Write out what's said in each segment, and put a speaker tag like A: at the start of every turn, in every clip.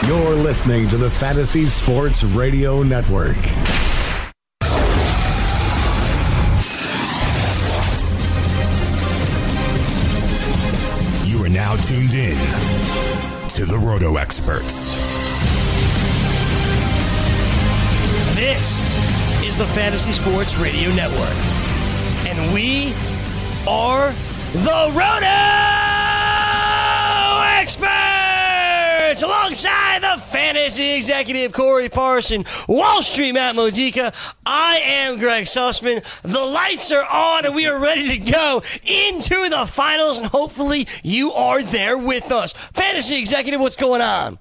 A: You're listening to the Fantasy Sports Radio Network. You are now tuned in to the Roto Experts.
B: This is the Fantasy Sports Radio Network, and we are the Roto Experts! Alongside the fantasy executive Corey Parson, Wall Street Matt Modica, I am Greg Sussman. The lights are on, and we are ready to go into the finals, and hopefully you are there with us. Fantasy executive, what's going on?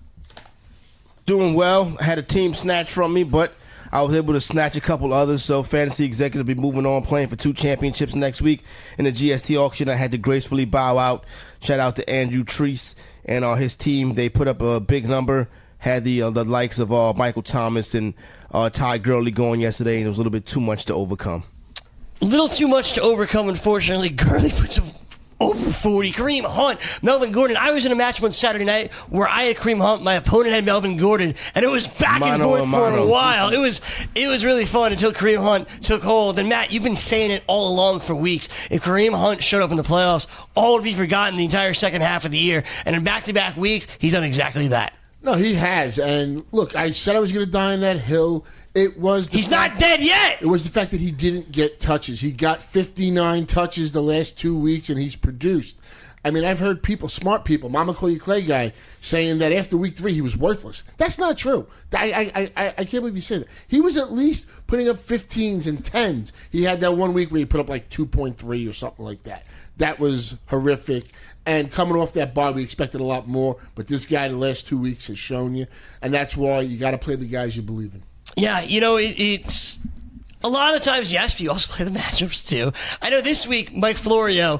C: Doing well. I had a team snatched from me, but I was able to snatch a couple others, so Fantasy Executive will be moving on, playing for 2 championships next week. In the GST auction, I had to gracefully bow out. Shout out to Andrew Treese and his team. They put up a big number, had the likes of Michael Thomas and Ty Gurley going yesterday, and it was a little bit too much to overcome.
B: A little too much to overcome, unfortunately. Gurley puts over 40. Kareem Hunt, Melvin Gordon. I was in a match one Saturday night where I had Kareem Hunt, my opponent had Melvin Gordon, and it was back and forth for a while. It was really fun until Kareem Hunt took hold. And Matt, you've been saying it all along for weeks. If Kareem Hunt showed up in the playoffs, all would be forgotten the entire second half of the year. And in back-to-back weeks, he's done exactly that.
D: No, he has. And look, I said I was going to die on that hill. It was
B: he's not dead yet.
D: It was the fact that he didn't get touches. He got 59 touches the last 2 weeks, and he's produced. I mean, I've heard people, smart people, Mama Call You Clay guy, saying that after week 3 he was worthless. That's not true. I can't believe you say that. He was at least putting up 15s and 10s. He had that 1 week where he put up like 2.3 or something like that. That was horrific. And coming off that bye, we expected a lot more. But this guy the last 2 weeks has shown you. And that's why you got to play the guys you believe in.
B: Yeah, you know, it's a lot of times, yes, but you also play the matchups too. I know this week, Mike Florio,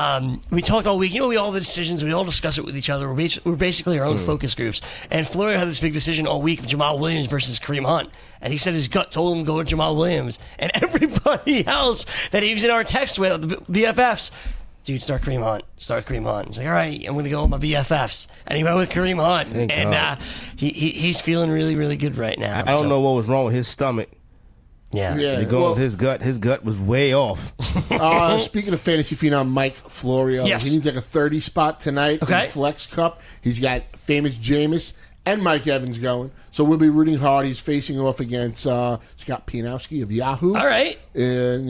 B: we talked all week. You know, we all have the decisions. We all discuss it with each other. We're basically our own focus groups. And Florio had this big decision all week of Jamal Williams versus Kareem Hunt. And he said his gut told him to go with Jamal Williams. And everybody else that he was in our text with, the BFFs, dude, start Kareem Hunt. Start Kareem Hunt. He's like, all right, I'm going to go with my BFFs. And he went with Kareem Hunt. And he's feeling really, really good right now.
C: I don't know what was wrong with his stomach.
B: Yeah.
C: They're going with his gut. His gut was way off.
D: Speaking of fantasy phenom Mike Florio,
B: yes.
D: He needs like a 30 spot tonight in Flex Cup. He's got famous Jameis and Mike Evans going. So we'll be rooting hard. He's facing off against Scott Pianowski of Yahoo.
B: All right.
D: And,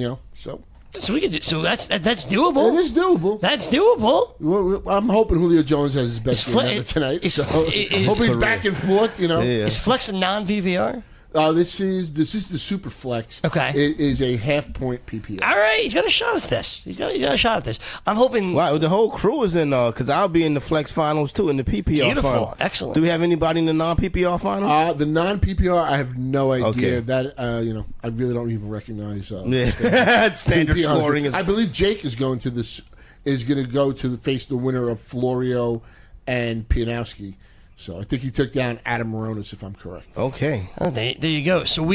B: So we could do, so that's doable.
D: It is doable.
B: That's doable.
D: Well, I'm hoping Julio Jones has his best game ever tonight. So hope he's back and forth.
C: Yeah.
B: Is Flex a non-PPR?
D: This is the super flex.
B: Okay.
D: It is a half-point PPR.
B: All right, he's got a shot at this. He's got a shot at this. I'm hoping.
C: Wow, the whole crew is in, because I'll be in the flex finals too, in the PPR
B: Beautiful.
C: final.
B: Excellent.
C: Do we have anybody in the non-PPR final?
D: The non-PPR, I have no idea.
C: Okay.
D: That I really don't even recognize.
C: Standard scoring is.
D: I believe Jake is going to go to face the winner of Florio and Pianowski. So I think he took down Adam Moronis, if I'm correct.
C: Okay.
B: Oh, there you go. So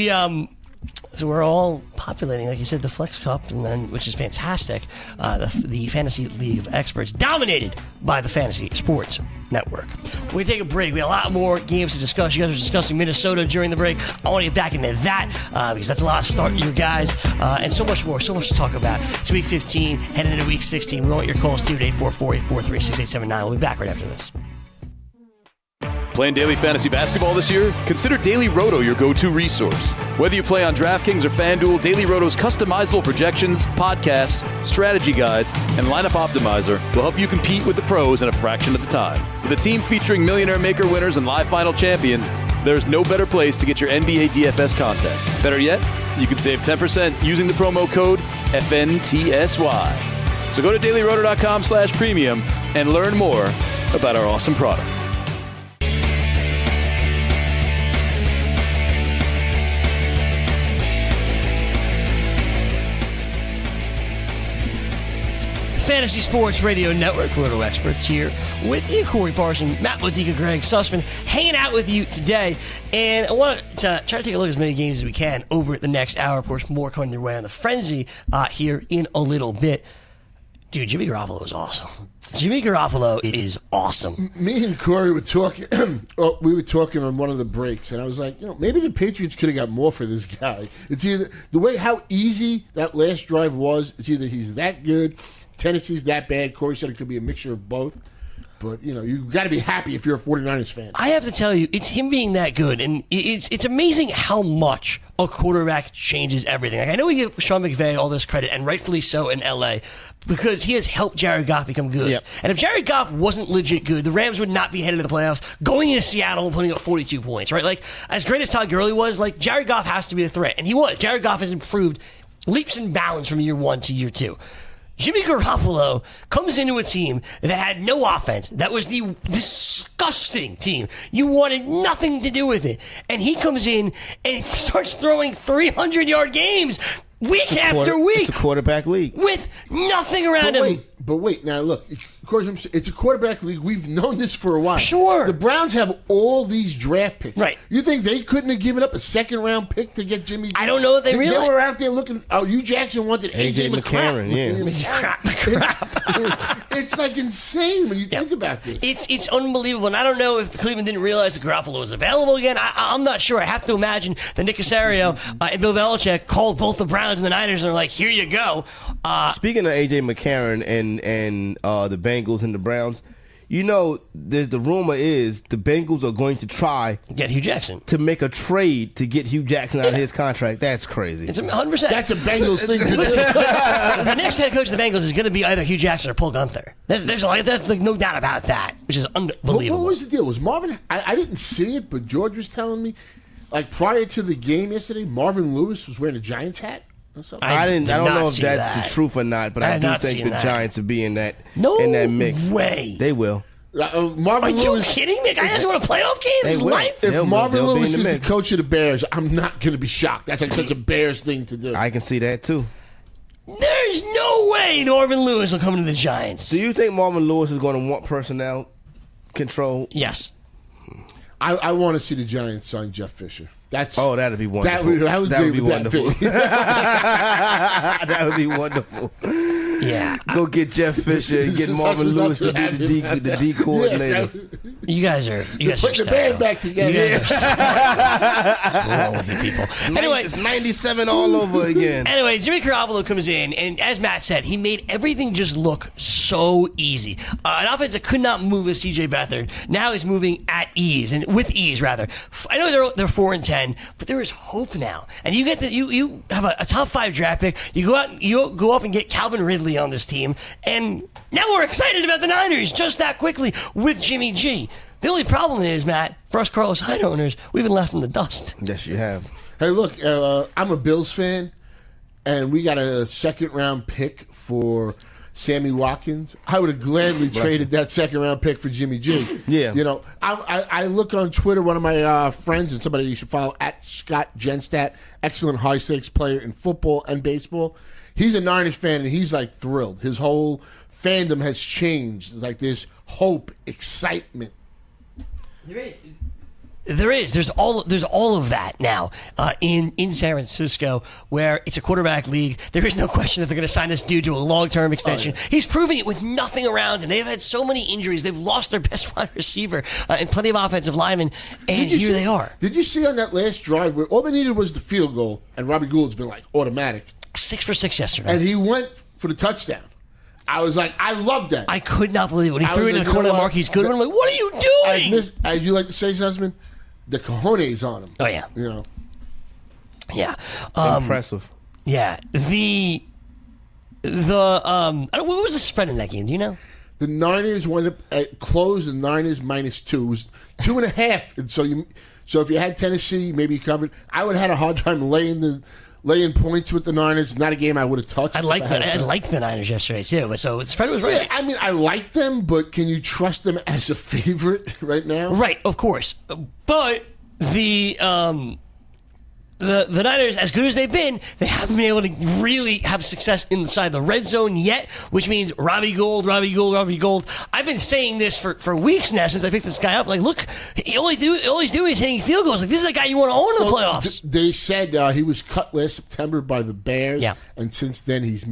B: we're all populating, like you said, the Flex Cup, and then which is fantastic. The Fantasy League of Experts, dominated by the Fantasy Sports Network. We take a break. We have a lot more games to discuss. You guys were discussing Minnesota during the break. I want to get back into that because that's a lot of start your guys and so much more. So much to talk about. It's week 15, heading into week 16. We want your calls too at 844-843-6879. We'll be back right after this.
E: Playing daily fantasy basketball this year? Consider Daily Roto your go-to resource. Whether you play on DraftKings or FanDuel, Daily Roto's customizable projections, podcasts, strategy guides, and lineup optimizer will help you compete with the pros in a fraction of the time. With a team featuring Millionaire Maker winners and live final champions, there's no better place to get your NBA DFS content. Better yet, you can save 10% using the promo code FNTSY. So go to dailyroto.com/premium and learn more about our awesome product.
B: Fantasy Sports Radio Network, Roto Experts here with you, Corey Parson, Matt Modica, Greg Sussman, hanging out with you today. And I want to try to take a look at as many games as we can over the next hour. Of course, more coming their way on the Frenzy here in a little bit. Dude, Jimmy Garoppolo is awesome. Jimmy Garoppolo is awesome.
D: Me and Corey were talking. We were talking on one of the breaks, and I was like, maybe the Patriots could have got more for this guy. It's either the way how easy that last drive was. It's either he's that good, Tennessee's that bad. Corey said it could be a mixture of both. But, you got to be happy if you're a 49ers fan.
B: I have to tell you, it's him being that good, and it's amazing how much a quarterback changes everything. Like, I know we give Sean McVay all this credit, and rightfully so in L.A., because he has helped Jared Goff become good.
D: Yep.
B: And if Jared Goff wasn't legit good, the Rams would not be headed to the playoffs, going into Seattle and putting up 42 points, right? Like, as great as Todd Gurley was, like, Jared Goff has to be a threat, and he was. Jared Goff has improved leaps and bounds from year 1 to year 2. Jimmy Garoppolo comes into a team that had no offense. That was the disgusting team. You wanted nothing to do with it. And he comes in and starts throwing 300-yard games week after week.
C: It's a quarterback league.
B: With nothing around him.
D: But wait, now look, of course, it's a quarterback league. We've known this for a while.
B: Sure.
D: The Browns have all these draft picks.
B: Right.
D: You think they couldn't have given up a second-round pick to get Jimmy G?
B: I don't know if they realized.
D: They were out there looking. Hugh Jackson wanted A.J. McCarron. It's like insane when you think about this.
B: It's unbelievable, and I don't know if Cleveland didn't realize that Garoppolo was available again. I'm not sure. I have to imagine that Nick Caserio and Bill Belichick called both the Browns and the Niners and are like, here you go.
C: Speaking of A.J. McCarron and the Bengals and the Browns, the rumor is the Bengals are going to try
B: get Hugh Jackson
C: to make a trade to get Hugh Jackson out of his contract. That's crazy.
B: It's 100%.
D: That's a Bengals thing to do.
B: The next head coach of the Bengals is going to be either Hugh Jackson or Paul Gunther. There's no doubt about that, which is unbelievable.
D: What was the deal? Was Marvin? I didn't see it, but George was telling me, like prior to the game yesterday, Marvin Lewis was wearing a Giants hat.
C: I don't know if that's the truth or not, but I do think the Giants will be in that mix.
B: No way.
C: They will.
D: Marvin
B: Are you
D: Lewis,
B: kidding me? Guy hasn't won a playoff game in his life?
D: If Marvin
C: they'll
D: Lewis
C: be in the
D: is
C: mix.
D: the coach of the Bears, I'm not going to be shocked. That's like such a Bears thing to do.
C: I can see that too.
B: There's no way Marvin Lewis will come to the Giants.
C: Do you think Marvin Lewis is going to want personnel control?
B: Yes.
D: I want to see the Giants sign Jeff Fisher.
C: That'd be wonderful.
D: That would be wonderful.
C: That would be wonderful.
B: Yeah.
C: Go get Jeff Fisher and get Marvin Lewis to be the D coordinator.
B: You guys are
D: Put the band back together.
B: What's wrong with you people? Anyway,
C: it's 97 all over again.
B: Anyway, Jimmy Garoppolo comes in, and as Matt said, he made everything just look so easy. An offense that could not move with C.J. Beathard now is moving at ease, and with ease rather. I know they're 4-10, but there is hope now. And you get you have a top 5 draft pick. You go up and get Calvin Ridley on this team, and now we're excited about the Niners just that quickly with Jimmy G. The only problem is, Matt, for us Carlos Hyde owners, we've been left in the dust.
C: Yes, you have.
D: Hey, look, I'm a Bills fan, and we got a second-round pick for Sammy Watkins. I would have gladly traded that second-round pick for Jimmy G.
C: Yeah.
D: I look on Twitter, one of my friends, and somebody you should follow, at Scott Genstat, excellent high-stakes player in football and baseball. He's a Niners fan, and he's, like, thrilled. His whole fandom has changed. It's like this hope, excitement.
B: There is. There's all of that now in San Francisco, where it's a quarterback league. There is no question that they're going to sign this dude to a long-term extension. Oh, yeah. He's proving it with nothing around him. They've had so many injuries. They've lost their best wide receiver and plenty of offensive linemen, and here they are.
D: Did you see on that last drive where all they needed was the field goal, and Robbie Gould's been like automatic?
B: 6 for 6 yesterday.
D: And he went for the touchdown. I was like, I love that.
B: I could not believe it. When he threw it into the corner of the Marquise Goodwin, I'm like, what are you doing?
D: As you like to say, Sussman, the cojones on him.
B: Oh, yeah. Yeah.
C: Impressive.
B: Yeah. What was the spread in that game? Do you know?
D: The Niners went up at close, the Niners -2. It was 2.5. And so if you had Tennessee, maybe you covered. I would have had a hard time laying points with the Niners. Not a game I would have touched.
B: I liked the Niners yesterday too. So the spread was right.
D: Yeah, I mean, I like them, but can you trust them as a favorite right now?
B: Right, of course. But the Niners, as good as they've been, they haven't been able to really have success inside the red zone yet, which means Robbie Gould. I've been saying this for weeks now since I picked this guy up. Like, look, all he's doing is hitting field goals. Like, this is a guy you want to own in the playoffs.
D: They said he was cut last September by the Bears,
B: yeah.
D: And since then he's missed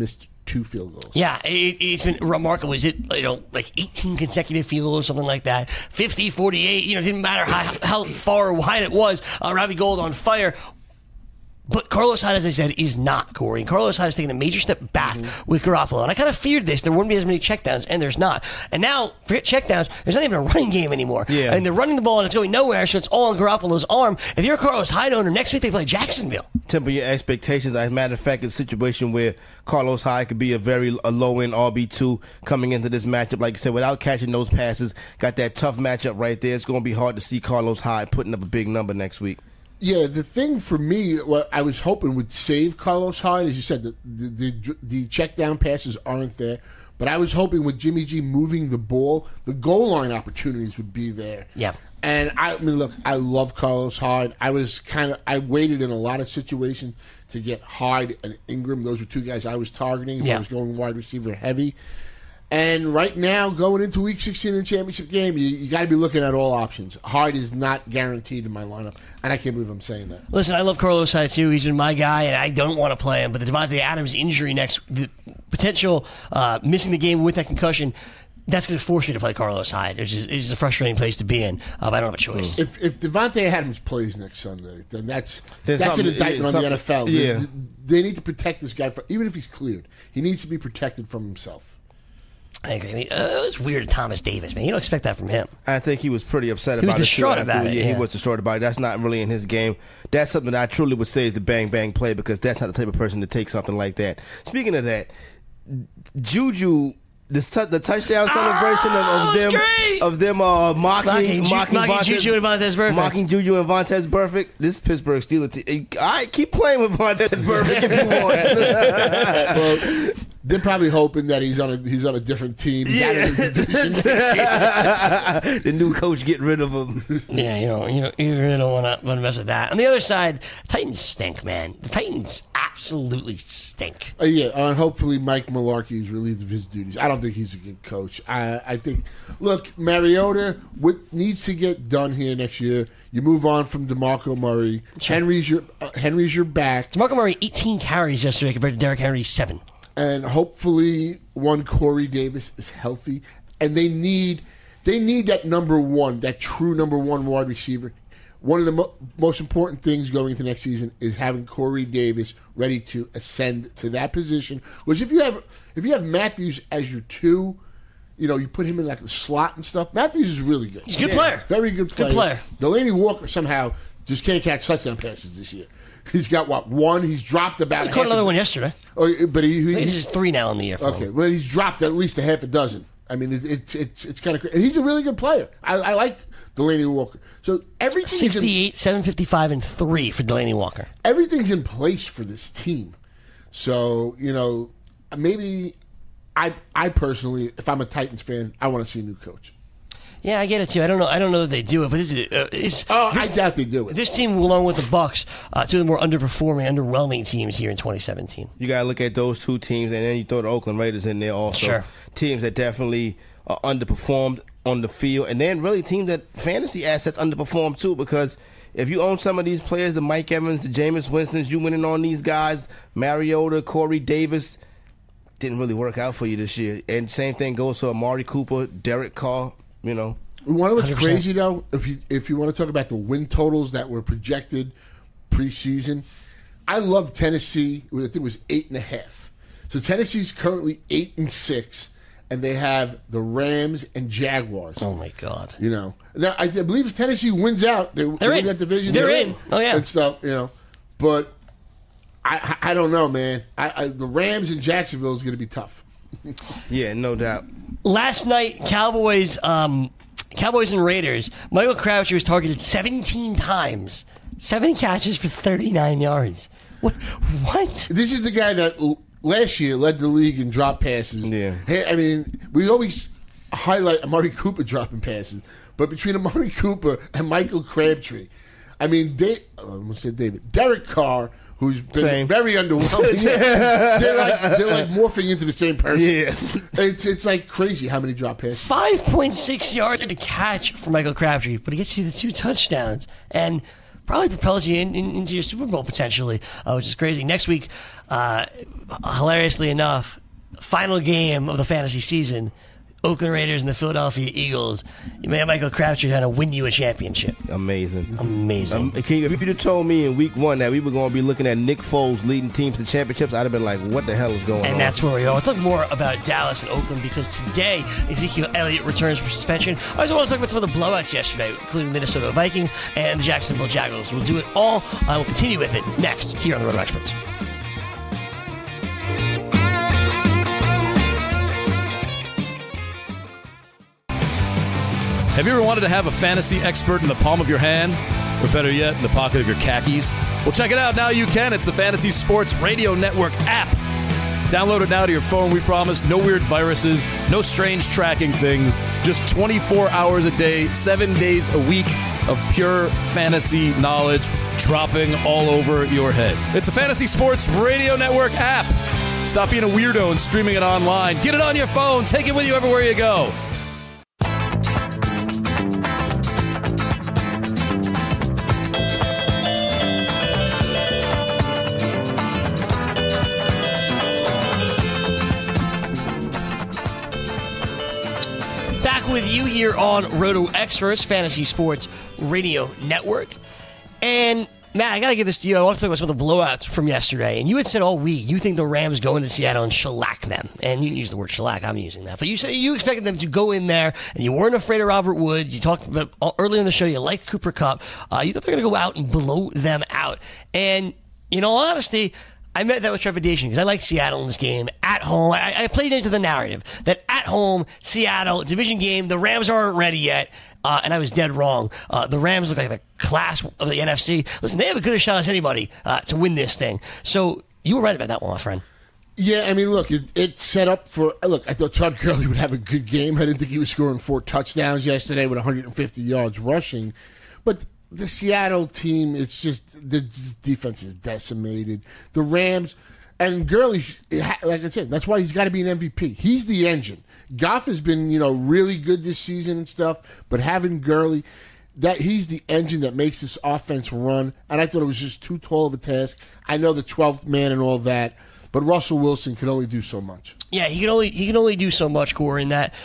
D: 2 field goals.
B: Yeah, it's been remarkable. Is it, like 18 consecutive field goals or something like that? 50, 48, it didn't matter how far or wide it was. Robbie Gould on fire. But Carlos Hyde, as I said, is not, Corey. And Carlos Hyde is taking a major step back with Garoppolo. And I kind of feared this. There wouldn't be as many checkdowns, and there's not. And now, forget checkdowns, there's not even a running game anymore.
C: Yeah.
B: And they're running the ball, and it's going nowhere, so it's all on Garoppolo's arm. If you're a Carlos Hyde owner, next week they play Jacksonville.
C: Temper your expectations. As a matter of fact, it's a situation where Carlos Hyde could be a low-end RB2 coming into this matchup. Like you said, without catching those passes, got that tough matchup right there. It's going to be hard to see Carlos Hyde putting up a big number next week.
D: Yeah, the thing for me, what I was hoping would save Carlos Hyde, as you said, the check down passes aren't there. But I was hoping with Jimmy G moving the ball, the goal line opportunities would be there.
B: Yeah.
D: And I mean, look, I love Carlos Hyde. I waited in a lot of situations to get Hyde and Ingram. Those were 2 guys I was targeting if I was going wide receiver heavy. And right now, going into Week 16 in the championship game, you got to be looking at all options. Hyde is not guaranteed in my lineup, and I can't believe I'm saying that.
B: Listen, I love Carlos Hyde too. He's been my guy, and I don't want to play him. But the Devontae Adams injury the potential missing the game with that concussion, that's going to force me to play Carlos Hyde. It's just a frustrating place to be in. I don't have a choice.
D: If Devontae Adams plays next Sunday, then that's an
C: something-
D: indictment on the NFL.
C: Yeah.
D: They need to protect this guy, even if he's cleared. He needs to be protected from himself.
B: I agree. I mean, it was weird, Thomas Davis, man. You don't expect that from him.
C: I think he was pretty upset
B: He was
C: about it.
B: distraught about it,
C: Yeah,
B: yeah.
C: he was distraught about it. That's not really in his game. That's something that I truly would say is a bang-bang play because that's not the type of person to take something like that. Speaking of that, Juju, the touchdown celebration of them mocking
B: Juju and Vontaze Burfict.
C: Mocking Juju and Vontaze Burfict. This Pittsburgh Steelers team. All right, keep playing with Vontaze Burfict if you want.
D: Well, they're probably hoping that he's on a different team. He's out of the division next year.
C: The new coach get rid of him.
B: Yeah, you really don't want to mess with that. On the other side, Titans stink, man. The Titans absolutely stink.
D: And hopefully Mike Mularkey is relieved of his duties. I don't think he's a good coach. I think, look, Mariota, what needs to get done here next year, you move on from DeMarco Murray.
B: Sure.
D: Henry's your back.
B: DeMarco Murray, 18 carries yesterday compared to Derrick Henry's 7.
D: And hopefully Corey Davis is healthy. And they need that number one, that true number one wide receiver. One of the most important things going into next season is having Corey Davis ready to ascend to that position. Which if you have Matthews as your 2, you put him in like a slot and stuff. Matthews is really good.
B: He's a good player.
D: Very good player.
B: Good player.
D: Delaney Walker somehow just can't catch touchdown passes this year. He's got one. He's dropped about.
B: He caught another one yesterday.
D: Oh, but
B: This is 3 now in the year.
D: Okay, well, he's dropped at least a half a dozen. I mean, it's kind of crazy. And he's a really good player. I like Delaney Walker. So everything's
B: 68, 755, and 3 for Delaney Walker.
D: everything's in place for this team. So maybe I personally, if I'm a Titans fan, I want to see a new coach.
B: Yeah, I get it too. I don't know that they do it, but
D: I doubt they do it.
B: This team, along with the Bucks, 2 of the more underperforming, underwhelming teams here in 2017.
C: You got to look at those 2 teams, and then you throw the Oakland Raiders in there also.
B: Sure.
C: Teams that definitely underperformed on the field, and then really teams that fantasy assets underperformed too, because if you own some of these players, the Mike Evans, the Jameis Winstons, you winning on these guys, Mariota, Corey Davis, didn't really work out for you this year. And same thing goes for Amari Cooper, Derek Carr,
D: You know what's
B: 100%.
D: crazy though? If you want to talk about the win totals that were projected preseason, I love Tennessee. I think it was 8.5. So Tennessee's currently 8-6, and they have the Rams and Jaguars.
B: Oh my God!
D: Now I believe if Tennessee wins out, they win
B: in.
D: that division.
B: They're in. Oh yeah,
D: and stuff. But I don't know, man. The Rams and Jacksonville is going to be tough.
C: Yeah, no doubt.
B: Last night, Cowboys and Raiders. Michael Crabtree was targeted 17 times, 7 catches for 39 yards. What?
D: This is the guy that last year led the league in drop passes.
C: Yeah.
D: I mean, we always highlight Amari Cooper dropping passes, but between Amari Cooper and Michael Crabtree, I mean, Derek Carr, who's been very underwhelming. they're like morphing into the same person.
C: Yeah.
D: It's like crazy how many drop passes.
B: 5.6 yards to catch for Michael Crabtree, but he gets you the 2 touchdowns and probably propels you into your Super Bowl potentially, which is crazy. Next week, hilariously enough, final game of the fantasy season, Oakland Raiders and the Philadelphia Eagles, Michael Crabtree trying to win you a championship.
C: Amazing.
B: Amazing.
C: If you'd have told me in week 1 that we were going to be looking at Nick Foles leading teams to championships, I'd have been like, what the hell is going on?
B: And that's where we are. We'll talk more about Dallas and Oakland because today Ezekiel Elliott returns from suspension. I also want to talk about some of the blowouts yesterday, including the Minnesota Vikings and the Jacksonville Jaguars. We'll do it all. We'll continue with it next here on the Roto Experts.
E: Have you ever wanted to have a fantasy expert in the palm of your hand? Or better yet, in the pocket of your khakis? Well, check it out. Now you can. It's the Fantasy Sports Radio Network app. Download it now to your phone, we promise. No weird viruses, no strange tracking things. Just 24 hours a day, 7 days a week of pure fantasy knowledge dropping all over your head. It's the Fantasy Sports Radio Network app. Stop being a weirdo and streaming it online. Get it on your phone. Take it with you everywhere you go.
B: With you here on Roto Experts, Fantasy Sports Radio Network. And, Matt, I got to give this to you. I want to talk about some of the blowouts from yesterday. And you had said all week you think the Rams go into Seattle and shellac them. And you use the word shellac. I'm using that. But you said you expected them to go in there, and you weren't afraid of Robert Woods. You talked about earlier in the show, you liked Cooper Kupp. You thought they were going to go out and blow them out. And, in all honesty, I met that with trepidation because I like Seattle in this game at home. I played into the narrative that at home, Seattle, division game, the Rams aren't ready yet. And I was dead wrong. The Rams look like the class of the NFC. Listen, they have a good shot as anybody to win this thing. So you were right about that one, my friend.
D: Yeah, I mean, look, it set up for... Look, I thought Todd Gurley would have a good game. I didn't think he was scoring 4 touchdowns yesterday with 150 yards rushing. But the Seattle team, it's just... The defense is decimated. The Rams... And Gurley, like I said, that's why he's got to be an MVP. He's the engine. Goff has been, really good this season and stuff, but having Gurley, that he's the engine that makes this offense run. And I thought it was just too tall of a task. I know the 12th man and all that, but Russell Wilson can only do so much.
B: Yeah, he can only do so much, Corey, in that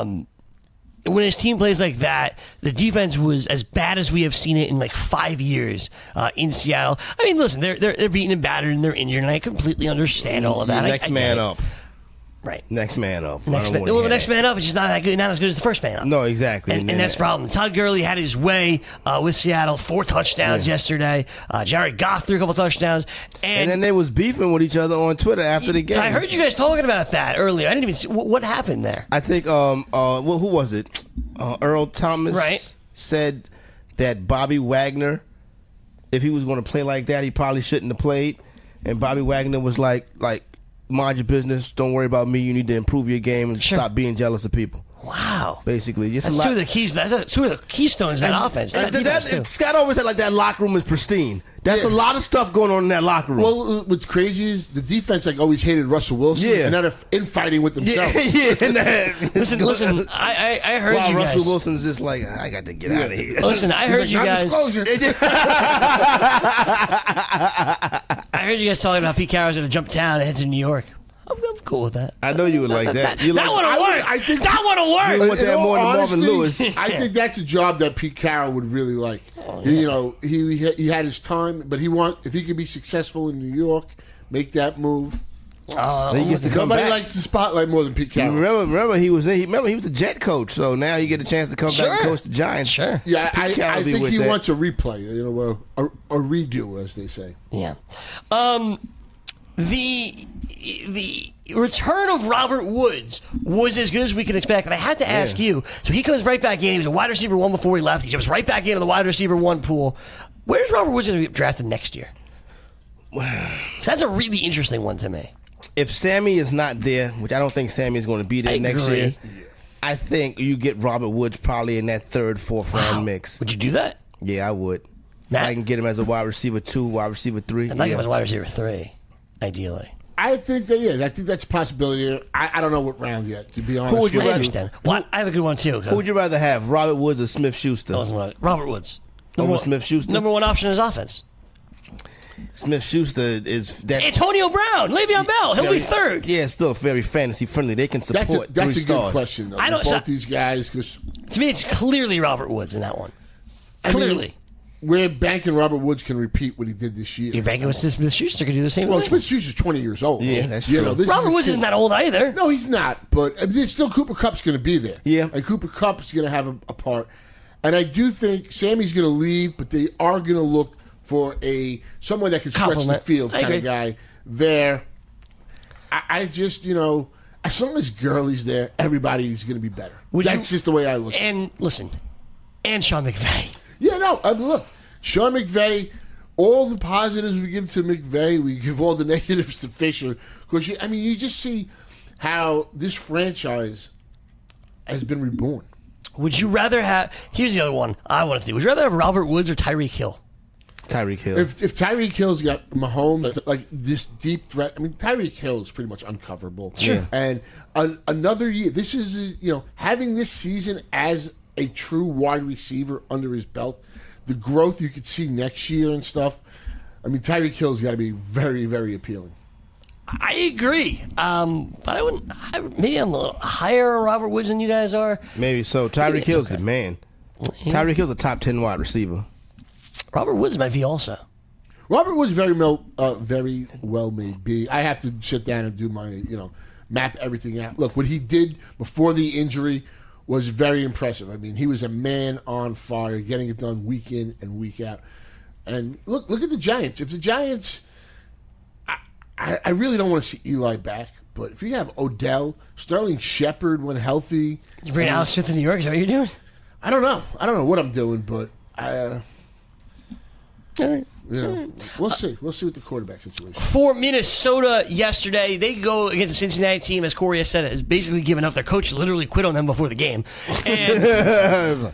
B: when his team plays like that, the defense was as bad as we have seen it in like 5 years in Seattle. I mean, listen, they're beaten and battered and they're injured, and I completely understand all of that.
C: Next man up.
B: Right.
C: Next man up.
B: The next man up is just not that good, not as good as the first man up.
C: No, exactly.
B: And that's the problem. Todd Gurley had his way with Seattle, 4 touchdowns yesterday. Jared Goff threw a couple touchdowns. And
C: then they was beefing with each other on Twitter after the game.
B: I heard you guys talking about that earlier. I didn't even see what happened there.
C: I think, who was it? Earl Thomas said that Bobby Wagner, if he was going to play like that, he probably shouldn't have played. And Bobby Wagner was like, mind your business. Don't worry about me. You need to improve your game and stop being jealous of people.
B: Wow.
C: Basically. Just
B: that's two of the keys. That's two of the keystones of that offense.
C: Scott always said like that locker room is pristine. That's a lot of stuff going on in that locker room.
D: Well, what's crazy is the defense always hated Russell Wilson and not infighting with themselves.
B: Listen, I heard you guys.
C: Russell Wilson's just like, I got to get out of here.
B: Listen, I heard you guys. I heard you guys talking about Pete Carroll's going to jump town and head to New York. I'm cool with that.
C: I know you would like that.
B: That would have worked. I think that would have worked.
C: You want that more than Marvin Lewis.
D: I think that's a job that Pete Carroll would really like. Oh, yeah. He had his time, but if he could be successful in New York, make that move.
C: He gets to come
D: Nobody
C: back.
D: likes the spotlight more than Pete Carroll.
C: Remember he was a Jet coach, so now you get a chance to come back and coach the Giants.
B: Sure.
D: Yeah, I think he wants a replay, a redo, as they say.
B: Yeah. The return of Robert Woods was as good as we could expect, and I had to ask you. So he comes right back in. He was a wide receiver 1 before he left. He jumps right back into the wide receiver 1 pool. Where's Robert Woods going to be drafted next year? That's a really interesting one to me.
C: If Sammy is not there, which I don't think Sammy is going to be there next year, I think you get Robert Woods probably in that 3rd, 4th round mix.
B: Would you do that?
C: Yeah, I would.
B: Matt?
C: I can get him as a wide receiver 2, wide receiver 3.
B: I'd like him as a wide receiver 3, ideally.
D: I think that's a possibility. I don't know what round yet, to be honest.
C: Who would you
B: I understand. Well, I have a good one, too.
C: Who would you rather have, Robert Woods or Smith-Schuster?
B: Robert Woods.
C: Over Smith-Schuster?
B: Number 1 option in his offense.
C: Smith-Schuster is that.
B: Antonio Brown, Le'Veon Bell, he'll be third.
C: Yeah, it's still very fantasy friendly. They can support
D: That's
C: three
D: a good
C: stars.
D: question, though.
B: I don't-
D: both these guys, because
B: To me, it's clearly Robert Woods in that one. Clearly.
D: we're banking Robert Woods can repeat what he did this year.
B: You're banking with Smith-Schuster could do the same
D: Well,
B: thing.
D: Smith-Schuster's 20 years old.
C: Yeah,
D: man.
C: that's
D: You
C: true.
D: know, this
B: Robert
D: is a
B: Woods
D: kid-
B: isn't that old either.
D: No, he's not. But it's still Cooper Kupp's going to be there.
C: Yeah.
D: And Cooper Kupp's going to have a part. And I do think Sammy's going to leave, but they are going to look for someone that can stretch the
B: Compliment.
D: field
B: I
D: kind
B: agree.
D: of guy there. I just, as long as Gurley's there, everybody's going to be better. That's just the way I look at it.
B: And listen, and Sean McVay.
D: Yeah, no, look, Sean McVay, all the positives we give to McVay, we give all the negatives to Fisher. Because, you just see how this franchise has been reborn.
B: Would you rather have... Here's the other one I want to do. Would you rather have Robert Woods or Tyreek Hill?
C: Tyreek Hill.
D: If Tyreek Hill's got Mahomes, like this deep threat, Tyreek Hill is pretty much uncoverable.
C: Sure.
D: And another year, this is, having this season as a true wide receiver under his belt, the growth you could see next year and stuff. Tyreek Hill's got to be very, very appealing.
B: I agree. But I wouldn't... maybe I'm a little higher on Robert Woods than you guys are.
C: Maybe so. Tyreek Hill's the man. Tyreek Hill's a top 10 wide receiver.
B: Robert Woods might be also.
D: Robert Woods very well may be. I have to sit down and do my, map everything out. Look, what he did before the injury was very impressive. He was a man on fire, getting it done week in and week out. And look at the Giants. If the Giants, I really don't want to see Eli back, but if you have Odell, Sterling Shepard when healthy,
B: You bring Alex Smith to New York, is that what you're doing?
D: I don't know. I don't know what I'm doing, but
B: All right.
D: we'll see. We'll see with the quarterback situation.
B: For Minnesota yesterday, they go against the Cincinnati team, as Corey has said, has basically given up. Their coach literally quit on them before the game. And,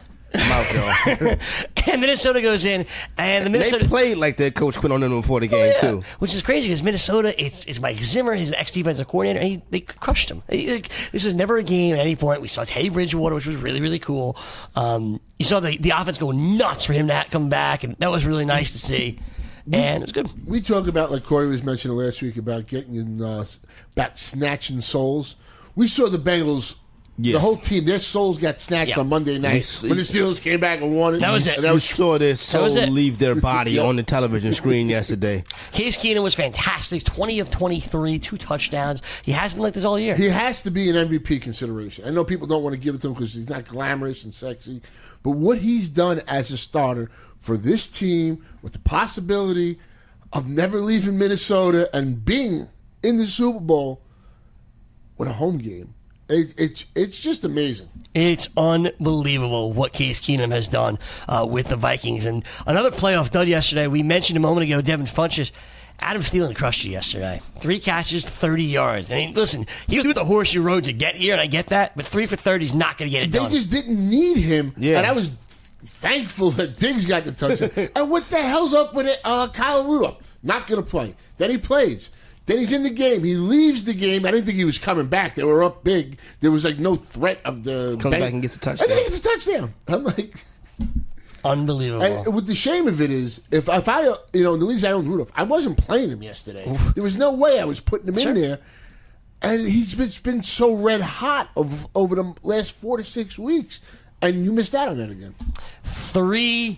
B: and Minnesota goes in, and the Minnesota...
C: They played like their coach quit on them before the game, too.
B: Which is crazy because Minnesota, it's Mike Zimmer, his ex-defensive coordinator, and they crushed him. This was never a game at any point. We saw Teddy Bridgewater, which was really, really cool. You saw the offense go nuts for him to come back, and that was really nice to see. And it was good.
D: We talk about, like Corey was mentioning last week, about getting in, about snatching souls. We saw the Bengals...
C: Yes.
D: The whole team, their souls got snatched on Monday night when the Steelers came back and won it.
B: That was it.
C: You saw their soul
B: it.
C: leave their body on the television screen yesterday.
B: Case Keenum was fantastic. 20 of 23, 2 touchdowns. He has been like this all year.
D: He has to be an MVP consideration. I know people don't want to give it to him because he's not glamorous and sexy, but what he's done as a starter for this team with the possibility of never leaving Minnesota and being in the Super Bowl with a home game, it's just amazing.
B: It's unbelievable what Case Keenum has done with the Vikings. And another playoff dud yesterday. We mentioned a moment ago, Devin Funchess. Adam Thielen crushed you yesterday. 3 catches, 30 yards. Listen, he was with the horseshoe road to get here, and I get that, but 3 for 30 is not going to get it
D: They
B: done.
D: just didn't need him,
C: Yeah.
D: and I was thankful that Diggs got the touchdown. And what the hell's up with it? Kyle Rudolph, not going to play. Then he plays. Then he's in the game. He leaves the game. I didn't think he was coming back. They were up big. There was no threat of the
C: Comes back and gets a touchdown.
D: And then he gets a touchdown. I'm like,
B: Unbelievable.
D: and what the shame of it is, if I, in the leagues I owned Rudolph, I wasn't playing him yesterday. There was no way I was putting him in there. And he's been so red hot over the last 4 to 6 weeks. And you missed out on that again.
B: 3,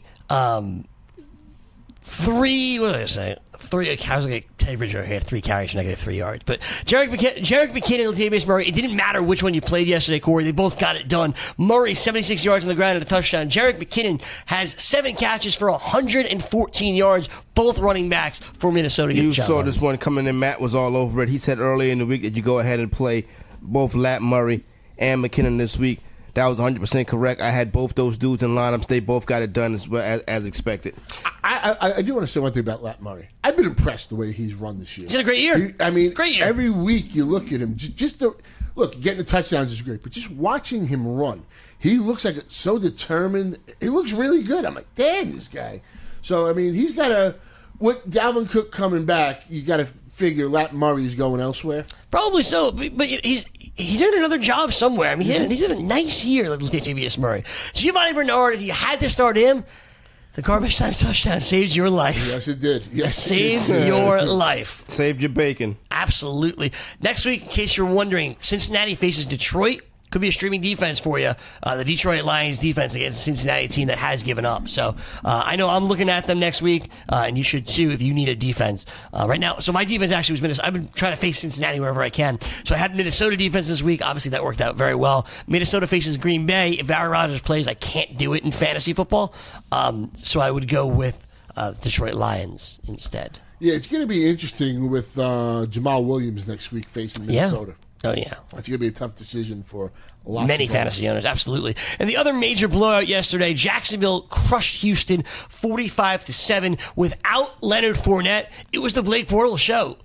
B: what did I say? 3, I was like, Teddy Bridgewater had 3 carries for negative 3 yards. But Jerick McKinnon and Latavius Murray, it didn't matter which one you played yesterday, Corey. They both got it done. Murray, 76 yards on the ground and a touchdown. Jerick McKinnon has 7 catches for 114 yards, both running backs for Minnesota.
C: You saw this one coming in. Matt was all over it. He said earlier in the week that you go ahead and play both Lat Murray and McKinnon this week. That was 100% correct. I had both those dudes in lineups. They both got it done as well as expected.
D: I do want to say one thing about Lat Murray. I've been impressed the way he's run this year.
B: He's had a great year. Great year.
D: Every week you look at him, look, getting the touchdowns is great, but just watching him run, he looks like so determined. He looks really good. I'm like, damn, this guy. So, he's got with Dalvin Cook coming back, you got to figure Lat Murray is going elsewhere.
B: Probably so, but he's in another job somewhere. He's had a nice year, like Latavius Murray. Giovanni Bernard, if you had to start him, The garbage time touchdown saved your life.
D: Yes, it did. Yes,
B: Saved your life.
C: Saved your bacon.
B: Absolutely. Next week, in case you're wondering, Cincinnati faces Detroit. Could be a streaming defense for you. The Detroit Lions defense against the Cincinnati team that has given up. So I know I'm looking at them next week, and you should too if you need a defense. Right now, so my defense actually was Minnesota. I've been trying to face Cincinnati wherever I can. So I had Minnesota defense this week. Obviously, that worked out very well. Minnesota faces Green Bay. If Aaron Rodgers plays, I can't do it in fantasy football. So I would go with Detroit Lions instead.
D: Yeah, it's going to be interesting with Jamal Williams next week facing Minnesota.
B: Yeah. Oh, yeah.
D: It's going to be a tough decision for
B: many fantasy owners, absolutely. And the other major blowout yesterday, Jacksonville crushed Houston 45-7 without Leonard Fournette. It was the Blake Bortles show.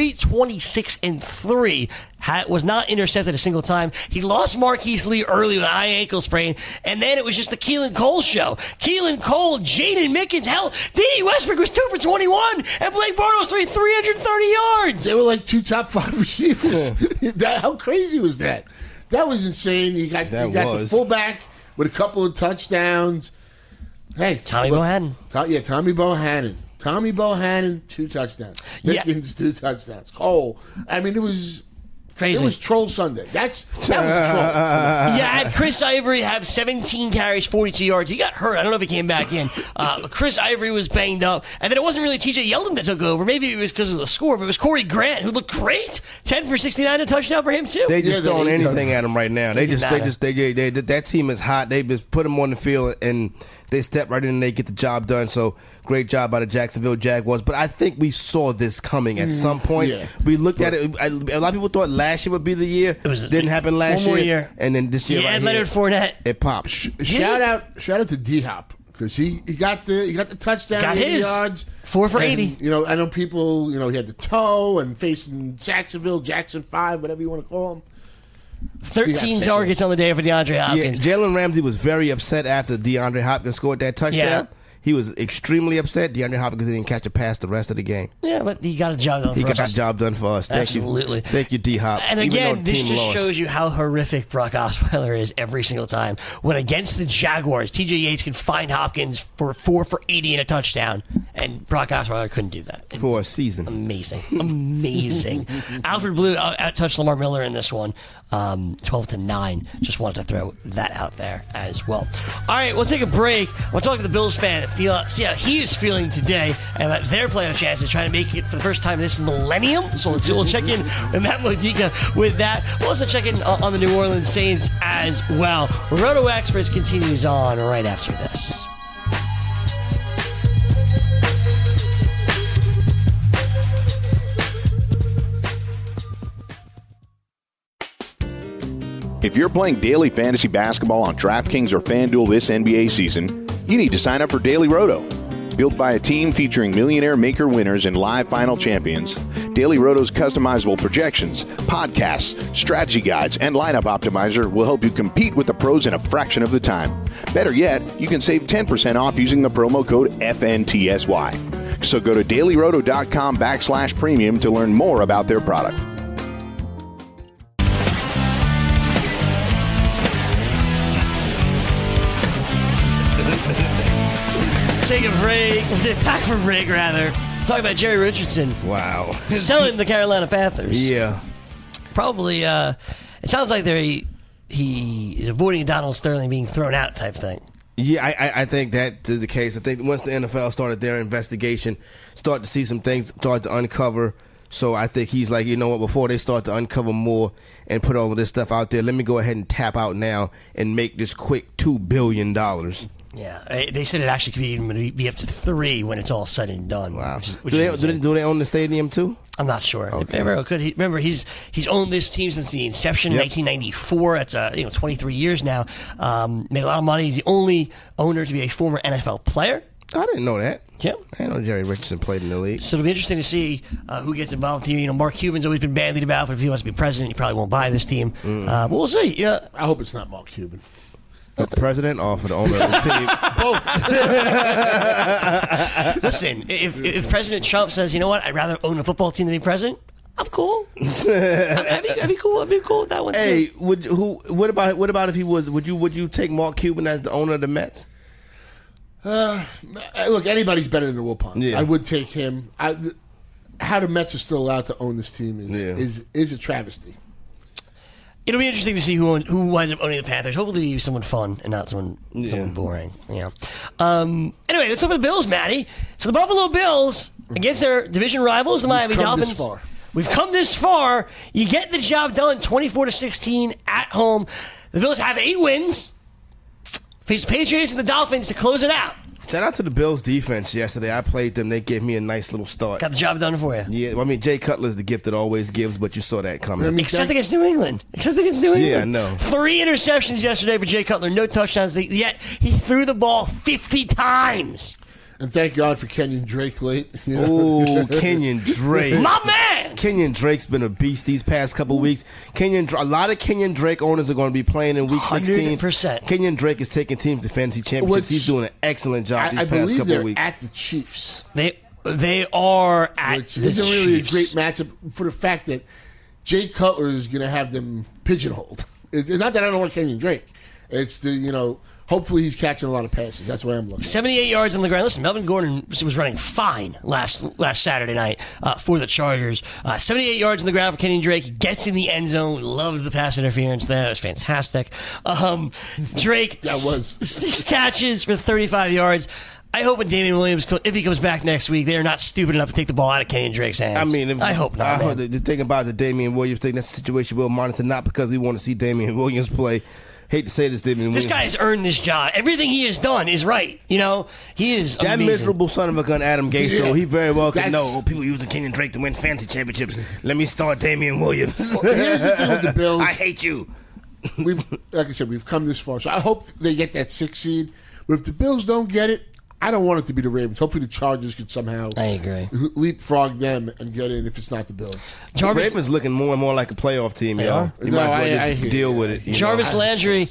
B: 326-3. Was not intercepted a single time. He lost Marquise Lee early with a high ankle sprain, and then it was just the Keelan Cole show. Keelan Cole, Jaden Mickens, hell, D.D. Westbrook was 2 for 21, and Blake Bortles 330 yards.
D: They were like 2 top 5 receivers. How crazy was that? That was insane. You got the fullback with a couple of touchdowns. Hey,
B: Tommy Bohannon.
D: Tommy Bohannon. Tommy Bohannon, 2 touchdowns. Mickens, 2 touchdowns. Cole. I mean, it was crazy. It was Troll Sunday. That was a troll.
B: Yeah, Chris Ivory had 17 carries, 42 yards. He got hurt. I don't know if he came back in. Chris Ivory was banged up. And then it wasn't really TJ Yeldon that took over. Maybe it was because of the score, but it was Corey Grant, who looked great. 10 for 69, a touchdown for him, too.
C: They just throwing anything at him right now. That team is hot. They just put him on the field and they step right in and they get the job done. So great job by the Jacksonville Jaguars. But I think we saw this coming at some point. Yeah. We looked at it. A lot of people thought last year would be the year. Didn't happen last year. And then this year,
B: Leonard Fournette.
C: It popped.
D: Shout out to D-Hop because he got the touchdown.
B: Got his
D: yards.
B: 4 for 80.
D: You know, I know people. You know, he had the toe and facing Jackson 5, whatever you want to call him.
B: 13 targets on the day for DeAndre Hopkins.
C: Yeah, Jalen Ramsey was very upset after DeAndre Hopkins scored that touchdown.
B: Yeah.
C: He was extremely upset. DeAndre Hopkins didn't catch a pass the rest of the game.
B: Yeah, but he got a job done for us.
C: He got a job done for us.
B: Absolutely.
C: Thank you, D-Hop.
B: And again, this just shows you how horrific Brock Osweiler is every single time. When against the Jaguars, TJ Yates can find Hopkins for 4 for 80 and a touchdown, and Brock Osweiler couldn't do that.
C: For a season.
B: Amazing. Alfred Blue touched Lamar Miller in this one, 12-9. Just wanted to throw that out there as well. All right, we'll take a break. We'll talk to the Bills fan, see how he is feeling today and about their playoff chances, trying to make it for the first time this millennium. So we'll check in with Matt Modica with that. We'll also check in on the New Orleans Saints as well. Roto Experts continues on right after this.
F: If you're playing daily fantasy basketball on DraftKings or FanDuel this NBA season, you need to sign up for Daily Roto. Built by a team featuring millionaire maker winners and live final champions, Daily Roto's customizable projections, podcasts, strategy guides, and lineup optimizer will help you compete with the pros in a fraction of the time. Better yet, you can save 10% off using the promo code FNTSY. So go to dailyroto.com/premium to learn more about their product.
B: Take a break. Back from break, rather. Talk about Jerry Richardson.
C: Wow.
B: Selling the Carolina Panthers.
C: Yeah.
B: Probably, it sounds like he is avoiding Donald Sterling being thrown out type thing.
C: Yeah, I think that is the case. I think once the NFL started their investigation, started to see some things, started to uncover. So I think he's like, you know what, before they start to uncover more and put all of this stuff out there, let me go ahead and tap out now and make this quick $2 billion.
B: Yeah, they said it actually could even be up to 3 when it's all said and done.
C: Wow. Do they own the stadium too?
B: I'm not sure.
C: Okay.
B: Remember, he's owned this team since the inception in 1994. That's 23 years now. Made a lot of money. He's the only owner to be a former NFL player.
C: I didn't know that.
B: Yep.
C: I didn't know Jerry Richardson played in the league.
B: So it'll be interesting to see who gets involved here. Mark Cuban's always been bandied about, but if he wants to be president, he probably won't buy this team. But we'll see.
D: I hope it's not Mark Cuban.
C: The president or for the owner of the team?
B: Both. Listen, if President Trump says, you know what, I'd rather own a football team than be president, I'm cool. I'd be cool. I'd be cool with that one too.
C: Hey, what about if he was? Would you take Mark Cuban as the owner of the Mets?
D: Look, anybody's better than the Wilpons.
C: Yeah.
D: I would take him. How the Mets are still allowed to own this team is a travesty.
B: It'll be interesting to see who winds up owning the Panthers. Hopefully, it'll be someone fun and not someone boring. Yeah. Anyway, let's talk about the Bills, Matty. So the Buffalo Bills against their division rivals, the Miami Dolphins.
D: This far.
B: We've come this far. You get the job done, 24-16 at home. The Bills have 8 wins. Face the Patriots and the Dolphins to close it out.
C: Shout out to the Bills defense yesterday. I played them. They gave me a nice little start.
B: Got the job done for you.
C: Yeah, I mean, Jay Cutler's the gift that always gives, but you saw that coming.
B: Except against New England.
C: Yeah, I know.
B: 3 interceptions yesterday for Jay Cutler. No touchdowns. Yet he threw the ball 50 times.
D: And thank God for Kenyon Drake late.
C: Oh, Kenyon Drake.
B: My man!
C: Kenyon Drake's been a beast these past couple weeks. A lot of Kenyon Drake owners are going to be playing in Week 16.
B: 100%.
C: Kenyon Drake is taking teams to fantasy championships. He's doing an excellent job these past couple of weeks.
D: At the Chiefs.
B: They are at
D: Which
B: the
D: isn't really
B: Chiefs.
D: a great matchup for the fact that Jay Cutler is going to have them pigeonholed. It's not that I don't want Kenyon Drake. It's hopefully he's catching a lot of passes. That's why I'm looking.
B: 78 yards on the ground. Listen, Melvin Gordon was running fine last Saturday night for the Chargers. 78 yards on the ground for Kenyon Drake. He gets in the end zone. Loved the pass interference there. It was fantastic. Drake,
D: That was
B: 6 catches for 35 yards. I hope when Damian Williams, if he comes back next week, they are not stupid enough to take the ball out of Kenyon Drake's hands.
C: I mean,
B: I hope not.
C: I heard the thing about the Damian Williams thing, that's a situation we'll monitor, not because we want to see Damian Williams play. Hate to say this, Damian Williams.
B: This guy has earned this job. Everything he has done is right. He is
C: that
B: amazing.
C: miserable son of a gun, Adam Gase, though, he very well could
D: That's-
C: know. People using Kenyon Drake to win fantasy championships. Let me start Damian Williams.
D: Well, here's the thing with the Bills.
C: I hate you.
D: Like I said, we've come this far. So I hope they get that 6th seed. But if the Bills don't get it, I don't want it to be the Ravens. Hopefully the Chargers could somehow
B: I agree.
D: leapfrog them and get in if it's not the Bills.
C: The Ravens looking more and more like a playoff team, y'all. You
D: No,
C: might as well
D: I
C: just
D: hear
C: deal
D: you.
C: with it.
B: Jarvis Landry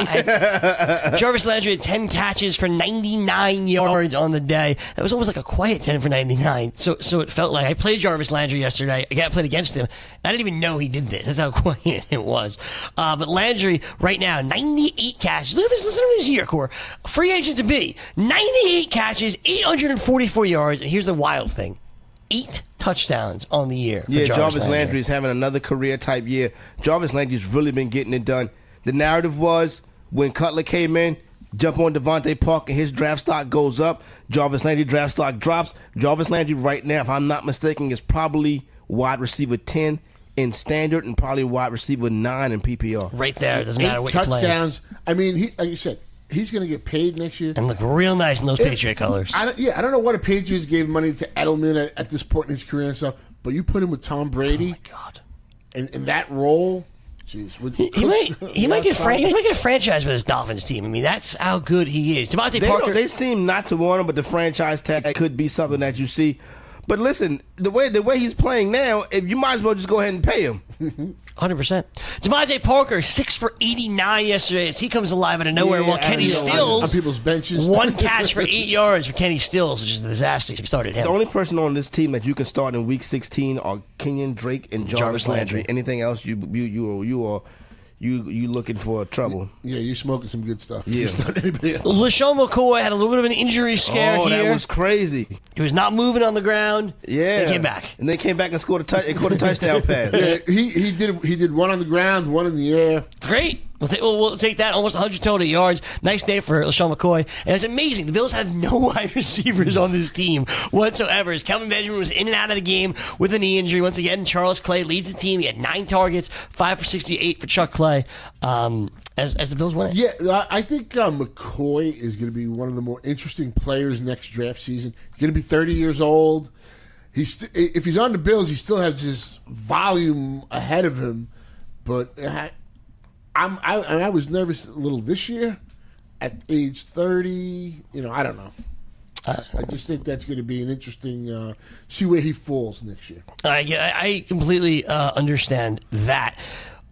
B: had 10 catches for 99 yards on the day. That was almost like a quiet 10 for 99. So it felt like I played Jarvis Landry yesterday. I played against him. I didn't even know he did this. That's how quiet it was. But Landry right now 98 catches. Look at this. Listen to this year, Core. Free agent to be 98 catches, 844 yards. And here's the wild thing: 8 touchdowns on the year. For
C: Jarvis Landry is having another career-type year. Jarvis Landry's really been getting it done. The narrative was, when Cutler came in, jump on Devontae Parker, his draft stock goes up. Jarvis Landry draft stock drops. Jarvis Landry right now, if I'm not mistaken, is probably wide receiver 10 in standard and probably wide receiver 9 in PPR.
B: Right there. It doesn't
D: 8
B: matter what you're playing.
D: touchdowns. I mean, like you said, he's going to get paid next year.
B: And look real nice in those Patriot colors.
D: I don't know what a Patriots gave money to Edelman at this point in his career and stuff, but you put him with Tom Brady.
B: Oh my God.
D: In that role, jeez,
B: He might get a franchise with his Dolphins team. I mean, that's how good he is. Devontae Parker.
C: They seem not to want him, but the franchise tag could be something that you see. But listen, the way he's playing now, if you might as well just go ahead and pay him.
B: 100%. Devontae Parker, 6 for 89 yesterday as he comes alive out of nowhere.
C: Yeah,
B: while Kenny
C: on
B: Stills,
D: people's benches.
B: 1 catch for 8 yards for Kenny Stills, which is a disaster. He started him.
C: The only person on this team that you can start in Week 16 are Kenyon Drake and Jarvis Landry. Anything else, you looking for trouble.
D: Yeah, you smoking some good stuff.
C: Yeah.
B: LaShawn McCoy had a little bit of an injury scare here.
C: That was crazy.
B: He was not moving on the ground.
C: Yeah,
B: He came back.
C: and they came back and scored a touchdown pass.
D: Yeah, he did one on the ground, one in the air.
B: It's great. We'll take that. Almost 100 total yards. Nice day for LaShawn McCoy. And it's amazing. The Bills have no wide receivers on this team whatsoever. As Kelvin Benjamin was in and out of the game with a knee injury. Once again, Charles Clay leads the team. He had 9 targets, 5 for 68 for Chuck Clay. As the Bills win it.
D: Yeah, I think McCoy is going to be one of the more interesting players next draft season. He's going to be 30 years old. If he's on the Bills, he still has his volume ahead of him. But I was nervous a little this year at age 30. I don't know. I just think that's going to be an interesting see where he falls next year.
B: I completely understand that.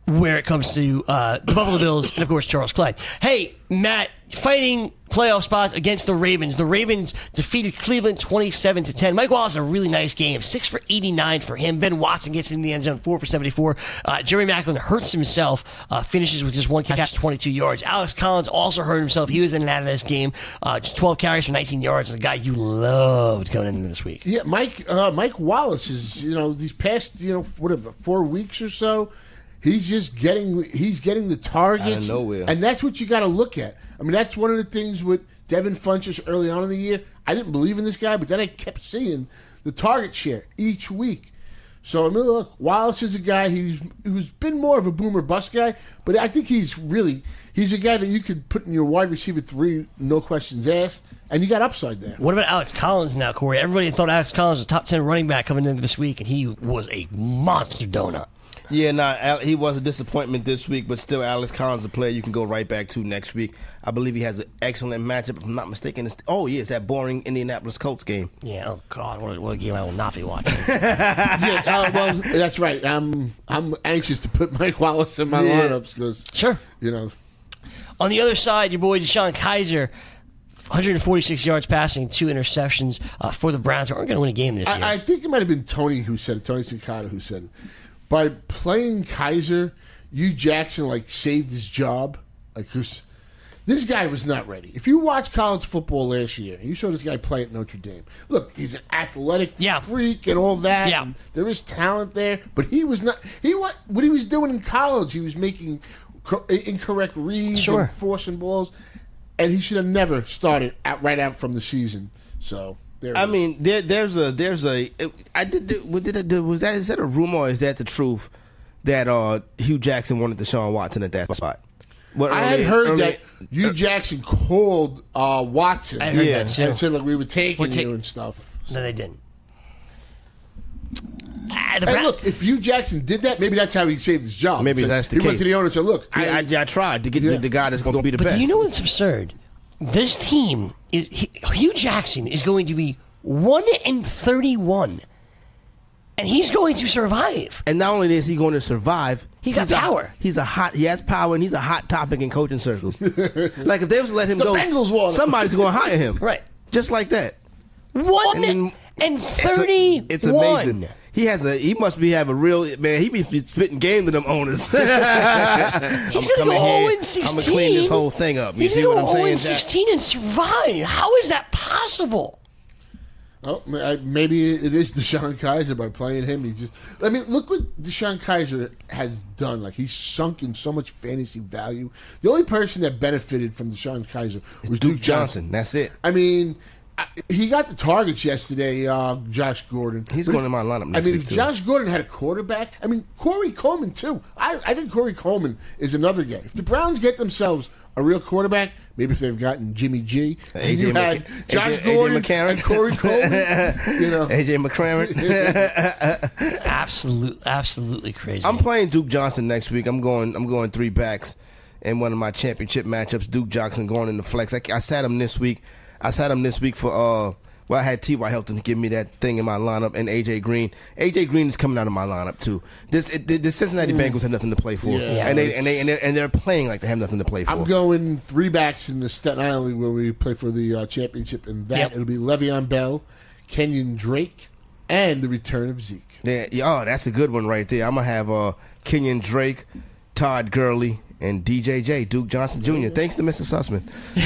B: where it comes to the Buffalo Bills and, of course, Charles Clyde. Hey, Matt, fighting playoff spots against the Ravens. The Ravens defeated Cleveland 27-10. Mike Wallace had a really nice game. 6 for 89 for him. Ben Watson gets in the end zone, 4 for 74. Jerry Maclin hurts himself, finishes with just one catch, 22 yards. Alex Collins also hurt himself. He was in and out of this game. Just 12 carries for 19 yards. And the guy you loved coming into this week.
D: Yeah, Mike Wallace is, these past, 4 weeks or so, he's getting the targets.
C: Out of nowhere.
D: And that's what you got to look at. I mean, that's one of the things with Devin Funchess early on in the year. I didn't believe in this guy, but then I kept seeing the target share each week. So, I mean, look, Wallace is a guy who's been more of a boomer bust guy, but I think he's a guy that you could put in your wide receiver 3, no questions asked, and you got upside there.
B: What about Alex Collins now, Corey? Everybody thought Alex Collins was a top 10 running back coming into this week, and he was a monster donut.
C: Yeah, he was a disappointment this week, but still, Alex Collins is a player you can go right back to next week. I believe he has an excellent matchup. If I'm not mistaken, it's that boring Indianapolis Colts game.
B: Yeah, oh God, what a game I will not be watching.
D: Well, that's right. I'm anxious to put Mike Wallace in my lineups because,
B: sure, On the other side, your boy DeShone Kizer, 146 yards passing, 2 interceptions for the Browns, who aren't going to win a game this year.
D: I think it might have been Tony Cicada who said it. By playing Kizer, Hugh Jackson saved his job. Cause this guy was not ready. If you watch college football last year and you saw this guy play at Notre Dame, look, he's an athletic freak and all that.
B: Yeah.
D: And there is talent there, but he was not. What he was doing in college, he was making incorrect reads and forcing balls, and he should have never started right out from the season. So.
C: I mean, is that a rumor or is that the truth that Hugh Jackson wanted Deshaun Watson at that spot?
D: I had heard that Hugh Jackson called Watson.
B: I heard that too.
D: And said, we were taking you and stuff.
B: No, they didn't.
D: Look, if Hugh Jackson did that, maybe that's how he saved his job.
C: Maybe that's the case.
D: He went to the owner and said, look,
C: I tried to get the guy that's going to be the best.
B: But you know what's absurd? This team, Hugh Jackson is going to be 1-31, and he's going to survive.
C: And not only is he going to survive,
B: he's got power.
C: He has power, and he's a hot topic in coaching circles. If they was to let him go,
D: Bengals
C: somebody's going to hire him,
B: right?
C: Just like that.
B: 1-31.
C: It's amazing. He must have a real man. He be spitting game to them owners.
B: He's going to go 0-16.
C: I'm going to clean this whole thing up. You see what I'm saying?
B: He's going to go 0-16 and survive. How is that possible?
D: Oh, maybe it is DeShone Kizer by playing him. Look what DeShone Kizer has done. He's sunk in so much fantasy value. The only person that benefited from DeShone Kizer was Duke Johnson.
C: That's it.
D: I mean, he got the targets yesterday, Josh Gordon.
C: He's going in my lineup next week,
D: if Josh Gordon had a quarterback, Corey Coleman, too. I think Corey Coleman is another guy. If the Browns get themselves a real quarterback, maybe if they've gotten Jimmy G, and you had Josh Gordon and Corey Coleman,
C: AJ McCarron.
B: Absolutely crazy.
C: I'm playing Duke Johnson next week. I'm going 3 backs in one of my championship matchups. Duke Johnson going in the flex. I sat him this week. For I had T.Y. Hilton give me that thing in my lineup, and A.J. Green. A.J. Green is coming out of my lineup too. The Cincinnati Bengals have nothing to play for, and they're playing like they have nothing to play for.
D: I'm going 3 backs in the Staten Island when we play for the championship, and it'll be Le'Veon Bell, Kenyon Drake, and the return of Zeke.
C: Yeah, that's a good one right there. I'm gonna have Kenyon Drake, Todd Gurley, and DJJ, Duke Johnson Jr. Thanks to Mr. Sussman.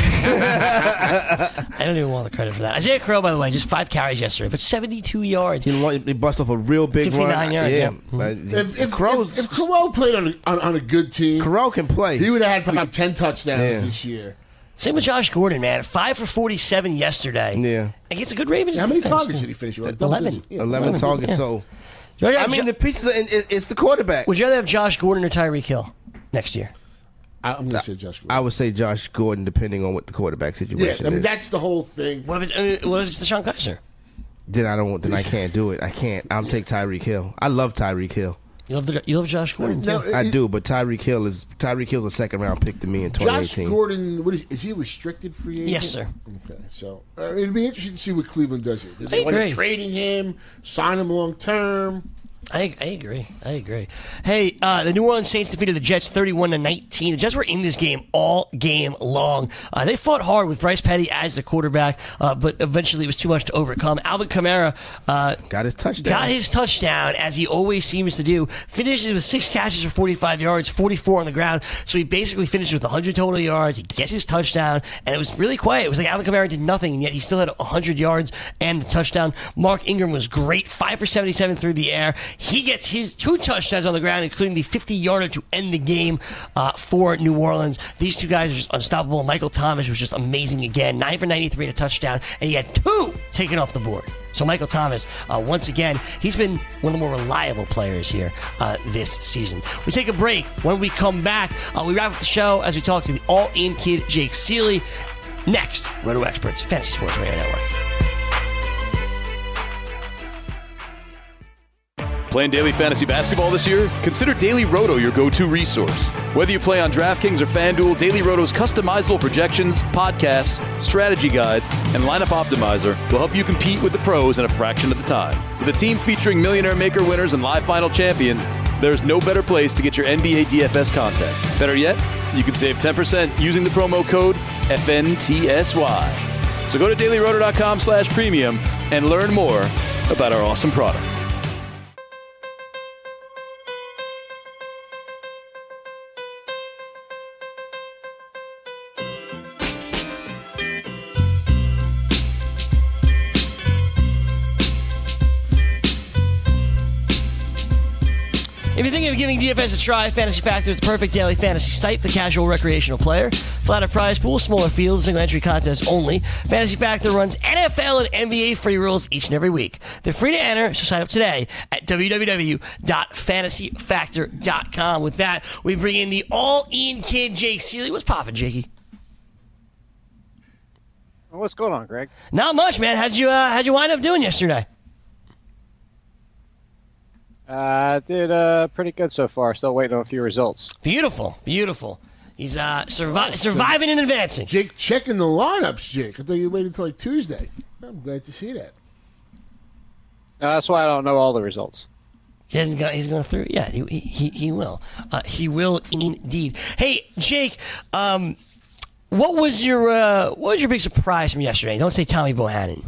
B: I don't even want the credit for that. Isaiah Crowell, by the way, just 5 carries yesterday, but 72 yards.
C: He bust off a real big
B: 59
C: run.
B: yards. Yeah.
D: If Crowell played on a good team,
C: Crowell can play.
D: He would have had probably 10 touchdowns this year.
B: Same with Josh Gordon, man. 5 for 47 yesterday.
C: Yeah.
B: And gets a good Ravens.
D: How many targets did he finish with?
B: 11.
C: 11 targets.
B: Yeah.
C: So, the pieces. It's the quarterback.
B: Would you rather have Josh Gordon or Tyreek Hill next year?
D: I'm going to say Josh Gordon.
C: I would say Josh Gordon, depending on what the quarterback situation is.
D: That's the whole thing.
B: What if it's DeShone Kizer?
C: Then I can't do it. I can't. I'll take Tyreek Hill. I love Tyreek Hill.
B: You love Josh Gordon too?
C: I do, but Tyreek Hill's a second round pick to me in 2018.
D: Josh Gordon, is he a restricted free agent?
B: Yes, sir.
D: Okay, so it'd be interesting to see what Cleveland does here.
B: I agree.
D: Trading him, sign him long term.
B: I agree. Hey, the New Orleans Saints defeated the Jets 31-19. The Jets were in this game all game long. They fought hard with Bryce Petty as the quarterback, but eventually it was too much to overcome. Alvin Kamara
C: got his touchdown,
B: as he always seems to do. Finished with 6 catches for 45 yards, 44 on the ground. So he basically finished with 100 total yards. He gets his touchdown, and it was really quiet. It was like Alvin Kamara did nothing, and yet he still had 100 yards and the touchdown. Mark Ingram was great, 5 for 77 through the air. He gets his 2 touchdowns on the ground, including the 50-yarder to end the game for New Orleans. These 2 guys are just unstoppable. Michael Thomas was just amazing again, 9 for 93 and a touchdown, and he had 2 taken off the board. So Michael Thomas, once again, he's been one of the more reliable players here this season. We take a break. When we come back, we wrap up the show as we talk to the all-in kid, Jake Seeley. Next, Roto Experts, Fantasy Sports Radio Network.
E: Playing daily fantasy basketball this year? Consider Daily Roto your go-to resource. Whether you play on DraftKings or FanDuel, Daily Roto's customizable projections, podcasts, strategy guides, and lineup optimizer will help you compete with the pros in a fraction of the time. With a team featuring Millionaire Maker winners and live final champions, there's no better place to get your NBA DFS content. Better yet, you can save 10% using the promo code FNTSY. So go to dailyroto.com/premium and learn more about our awesome product.
B: If you're thinking of giving DFS a try, Fantasy Factor is the perfect daily fantasy site for the casual recreational player. Flatter prize pool, smaller fields, single entry contests only. Fantasy Factor runs NFL and NBA free rolls each and every week. They're free to enter, so sign up today at www.fantasyfactor.com. With that, we bring in the all-in kid, Jake Seeley. What's poppin', Jakey?
G: What's going on, Greg?
B: Not much, man. How'd you wind up doing yesterday?
G: Did pretty good so far. Still waiting on a few results.
B: Beautiful. He's surviving and advancing.
D: Jake checking the lineups, Jake. I thought you waited until like Tuesday. I'm glad to see that.
G: That's why I don't know all the results.
B: He's going through it. Yeah, he will. He will indeed. Hey, Jake, what was your big surprise from yesterday? Don't say Tommy Bohannon.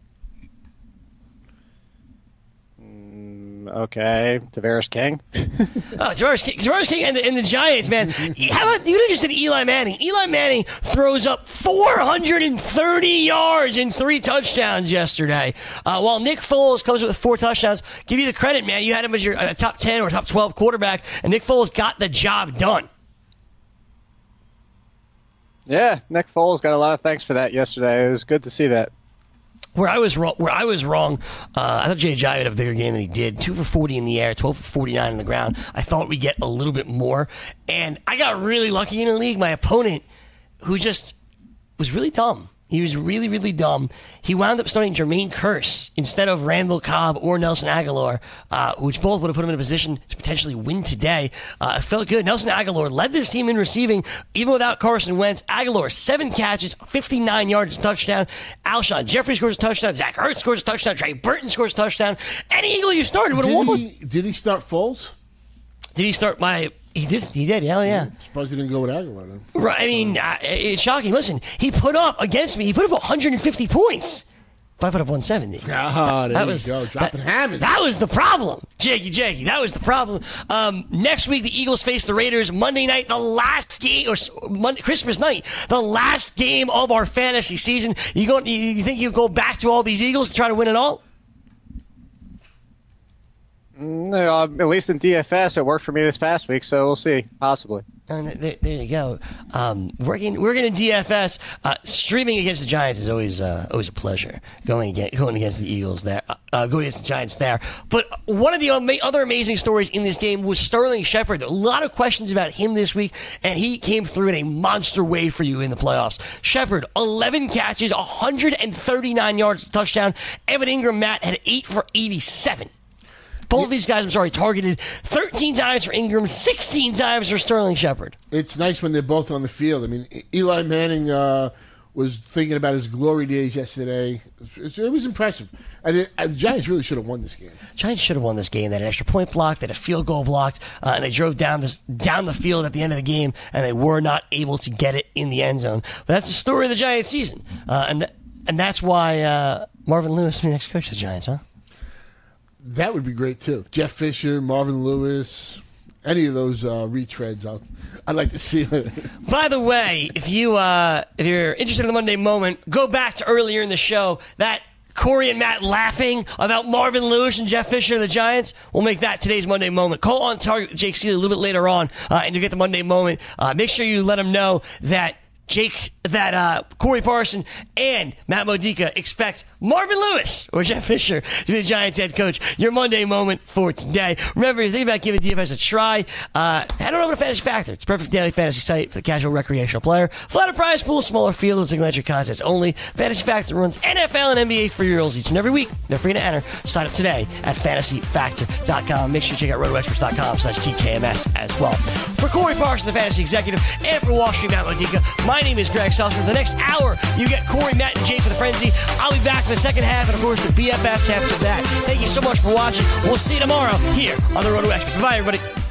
G: Okay, Tavares King.
B: Tavares King and the Giants, man. How about you just said Eli Manning? Eli Manning throws up 430 yards and 3 touchdowns yesterday. While Nick Foles comes with 4 touchdowns, give you the credit, man. You had him as your top 10 or top 12 quarterback, and Nick Foles got the job done.
G: Yeah, Nick Foles got a lot of thanks for that yesterday. It was good to see that.
B: Where I was wrong, I thought Jay Ajayi would have a bigger game than he did. 2 for 40 in the air, 12 for 49 on the ground. I thought we'd get a little bit more. And I got really lucky in the league. My opponent, who just was really dumb. He was really, really dumb. He wound up starting Jermaine Kearse instead of Randall Cobb or Nelson Aguilar, which both would have put him in a position to potentially win today. It felt good. Nelson Aguilar led this team in receiving, even without Carson Wentz. Aguilar, 7 catches, 59 yards, touchdown. Alshon Jeffrey scores a touchdown. Zach Ertz scores a touchdown. Trey Burton scores a touchdown. Any Eagle you started would have won.
D: Did he start Foles?
B: Did he start my... He did. Hell yeah.
D: Suppose he didn't go with Aguilar then.
B: Right. I mean, it's shocking. Listen, he put up 150 points. But I put up 170.
D: There you go. Dropping hammers.
B: That was the problem. Jakey. That was the problem. Next week, the Eagles face the Raiders Monday night, the last game, or Christmas night, the last game of our fantasy season. You think you go back to all these Eagles to try to win it all?
G: No, at least in DFS, it worked for me this past week, so we'll see. Possibly.
B: And there you go. Working in DFS, streaming against the Giants is always a pleasure. Going against the Eagles there, going against the Giants there. But one of the other amazing stories in this game was Sterling Shepard. A lot of questions about him this week, and he came through in a monster way for you in the playoffs. Shepard, 11 catches, 139 yards, touchdown. Evan Ingram, Matt, had 8 for 87. Both of these guys, targeted 13 times for Ingram, 16 times for Sterling Shepard.
D: It's nice when they're both on the field. I mean, Eli Manning was thinking about his glory days yesterday. It was impressive. And the Giants really should have won this game.
B: Giants should have won this game. They had an extra point blocked. They had a field goal blocked. And they drove down the field at the end of the game, and they were not able to get it in the end zone. But that's the story of the Giants season. And that's why Marvin Lewis will be next coach of the Giants, huh?
D: That would be great, too. Jeff Fisher, Marvin Lewis, any of those retreads, I'd like to see it.
B: By the way, if you're interested in the Monday Moment, go back to earlier in the show. That Corey and Matt laughing about Marvin Lewis and Jeff Fisher and the Giants, we'll make that today's Monday Moment. Call on target with Jake Seeley a little bit later on, and you'll get the Monday Moment. Make sure you let them know that Corey Parson and Matt Modica expect Marvin Lewis or Jeff Fisher to be the Giants head coach. Your Monday Moment for today. Remember, if you think about giving DFS a try, head on over to Fantasy Factor. It's a perfect daily fantasy site for the casual recreational player. Flatter prize pool, smaller field, and single entry contests only. Fantasy Factor runs NFL and NBA free rolls each and every week. They're free to enter. Sign up today at fantasyfactor.com. Make sure you check out rotoexperts.com/GKMS as well. For Corey Parson, the fantasy executive, and for Wall Street Matt Modica, my name is Greg Sussman. For the next hour, you get Corey, Matt, and Jay for the Frenzy. I'll be back for the second half, and of course, the BFFs after that. Thank you so much for watching. We'll see you tomorrow here on the Roto Experts. Bye, everybody.